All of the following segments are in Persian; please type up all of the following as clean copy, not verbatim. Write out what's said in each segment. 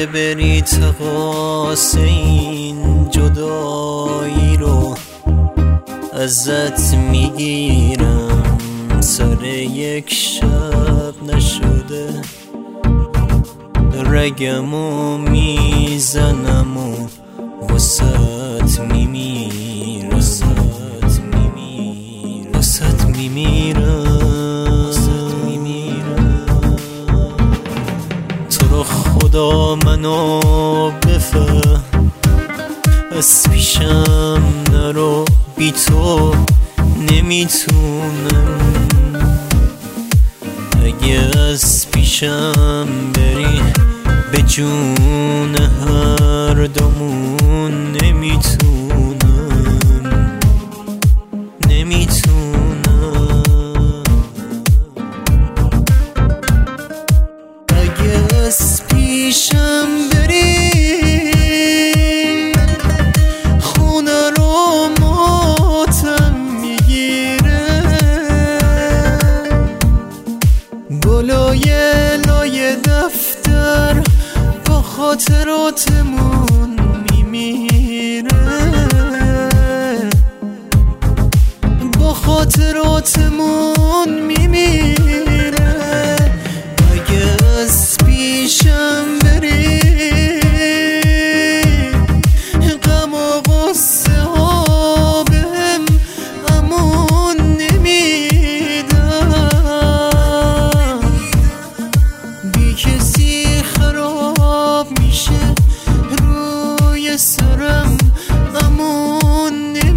بری تقاس این جدایی رو ازت میگیرم، سر یک شب نشده رگمو میزنم و واسط میمیرم، واسط میمیرم. تو رو خدا منو بفهم، از پیشم نرو، بی تو نمیتونم. اگه از پیشم بری به جون هر دومون نمیتونم. اگه از پیشم بری خونه رو ماتم میگیره، گلای لای دفتر با خاطراتمون میمیره، با خاطراتمون میمیره. اگه از پیشم بری غم و غصه ها بهم امون نمیدن، بی کسی خراب میشه روی سرم امون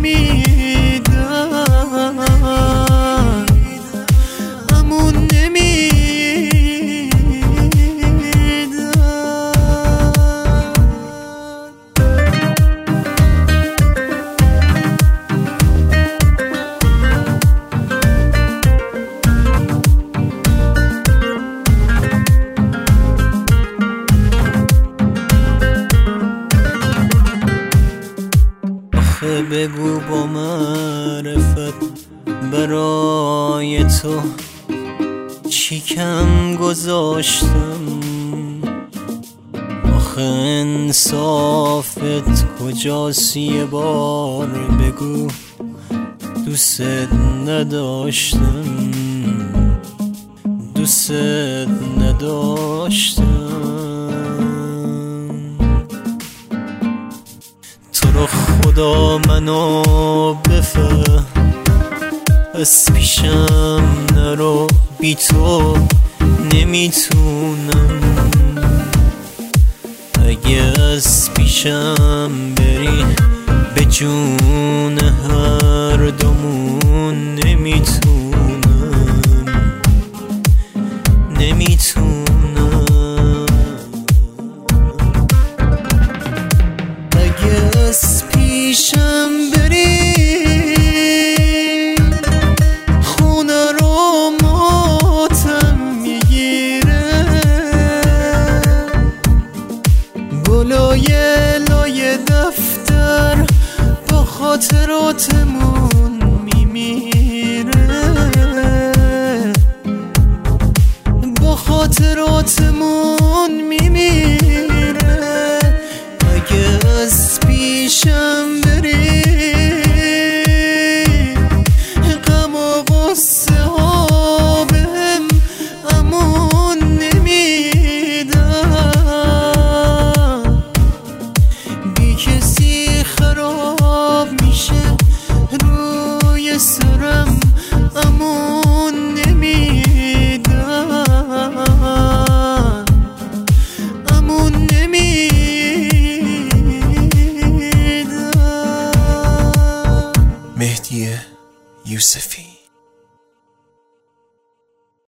نمیدن، امون نمیدن. بگو با معرفت برای تو چی کم گذاشتم، آخه انصافت کجاست؟ یه بار بگو دوست نداشتم، دوست نداشتم. تو رو خدا منو بفهم، از پیشم نرو، بی تو نمیتونم. اگه از پیشم بری به جون هر دومون نمیتونم. اگه از پیشم بری خونه رو ماتم میگیره، گلای لای دفتر با خاطراتمون میمیره، با خاطراتمون